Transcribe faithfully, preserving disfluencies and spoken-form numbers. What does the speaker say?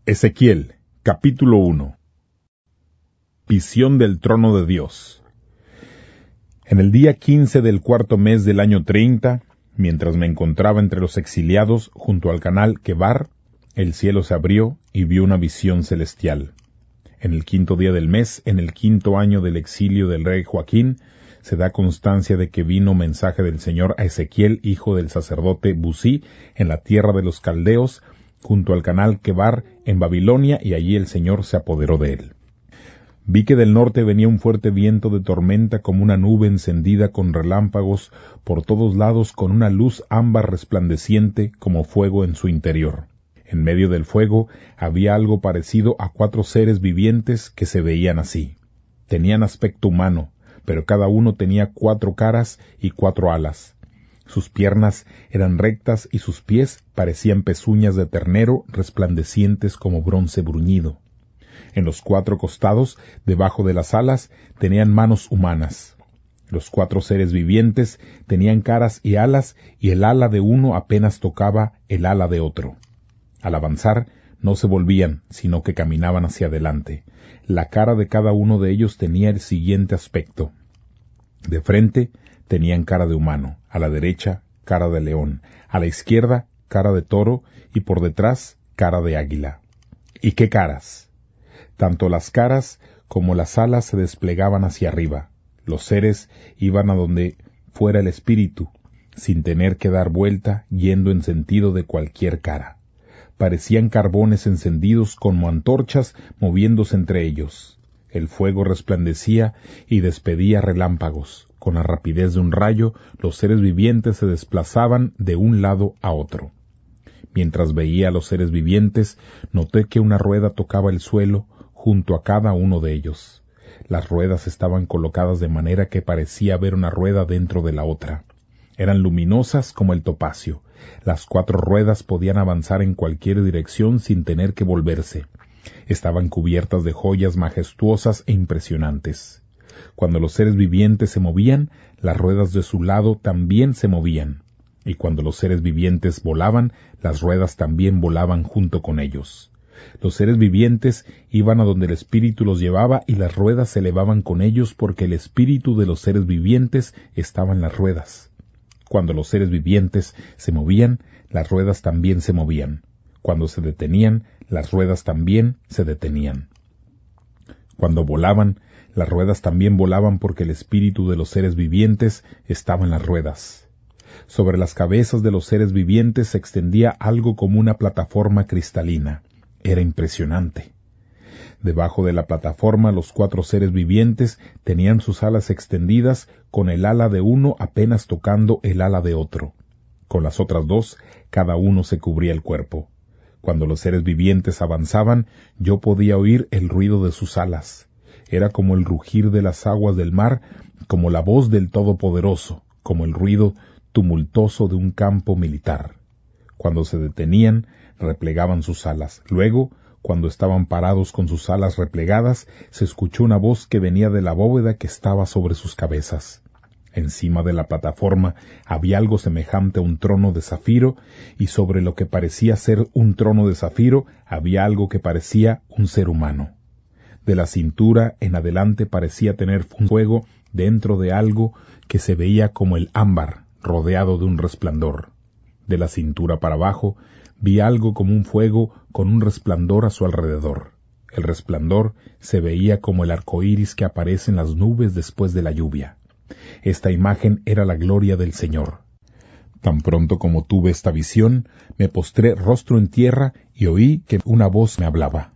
Ezequiel, capítulo uno. Visión del trono de Dios. En el día quince del cuarto mes del año treinta, mientras me encontraba entre los exiliados junto al canal Quebar, el cielo se abrió y vi una visión celestial. En el quinto día del mes, en el quinto año del exilio del rey Joaquín, se da constancia de que vino mensaje del Señor a Ezequiel, hijo del sacerdote Busí, en la tierra de los caldeos, junto al canal Quebar, en Babilonia, y allí el Señor se apoderó de él. Vi que del norte venía un fuerte viento de tormenta como una nube encendida con relámpagos por todos lados, con una luz ámbar resplandeciente como fuego en su interior. En medio del fuego había algo parecido a cuatro seres vivientes que se veían así. Tenían aspecto humano, pero cada uno tenía cuatro caras y cuatro alas. Sus piernas eran rectas y sus pies parecían pezuñas de ternero resplandecientes como bronce bruñido. En los cuatro costados, debajo de las alas, tenían manos humanas. Los cuatro seres vivientes tenían caras y alas, y el ala de uno apenas tocaba el ala de otro. Al avanzar, no se volvían, sino que caminaban hacia adelante. La cara de cada uno de ellos tenía el siguiente aspecto. De frente, tenían cara de humano, a la derecha, cara de león, a la izquierda, cara de toro, y por detrás, cara de águila. ¿Y qué caras? Tanto las caras como las alas se desplegaban hacia arriba. Los seres iban a donde fuera el espíritu, sin tener que dar vuelta, yendo en sentido de cualquier cara. Parecían carbones encendidos como antorchas moviéndose entre ellos. El fuego resplandecía y despedía relámpagos. Con la rapidez de un rayo, los seres vivientes se desplazaban de un lado a otro. Mientras veía a los seres vivientes, noté que una rueda tocaba el suelo junto a cada uno de ellos. Las ruedas estaban colocadas de manera que parecía haber una rueda dentro de la otra. Eran luminosas como el topacio. Las cuatro ruedas podían avanzar en cualquier dirección sin tener que volverse. Estaban cubiertas de joyas majestuosas e impresionantes. Cuando los seres vivientes se movían, las ruedas de su lado también se movían. Y cuando los seres vivientes volaban, las ruedas también volaban junto con ellos. Los seres vivientes iban a donde el espíritu los llevaba y las ruedas se elevaban con ellos porque el espíritu de los seres vivientes estaba en las ruedas. Cuando los seres vivientes se movían, las ruedas también se movían. Cuando se detenían, las ruedas también se detenían. Cuando volaban, las ruedas también volaban porque el espíritu de los seres vivientes estaba en las ruedas. Sobre las cabezas de los seres vivientes se extendía algo como una plataforma cristalina. Era impresionante. Debajo de la plataforma los cuatro seres vivientes tenían sus alas extendidas, con el ala de uno apenas tocando el ala de otro. Con las otras dos, cada uno se cubría el cuerpo. Cuando los seres vivientes avanzaban, yo podía oír el ruido de sus alas. Era como el rugir de las aguas del mar, como la voz del Todopoderoso, como el ruido tumultuoso de un campo militar. Cuando se detenían, replegaban sus alas. Luego, cuando estaban parados con sus alas replegadas, se escuchó una voz que venía de la bóveda que estaba sobre sus cabezas. Encima de la plataforma había algo semejante a un trono de zafiro, y sobre lo que parecía ser un trono de zafiro había algo que parecía un ser humano. De la cintura en adelante parecía tener un fuego dentro de algo que se veía como el ámbar, rodeado de un resplandor. De la cintura para abajo vi algo como un fuego con un resplandor a su alrededor. El resplandor se veía como el arco iris que aparece en las nubes después de la lluvia. Esta imagen era la gloria del Señor. Tan pronto como tuve esta visión, me postré rostro en tierra y oí que una voz me hablaba.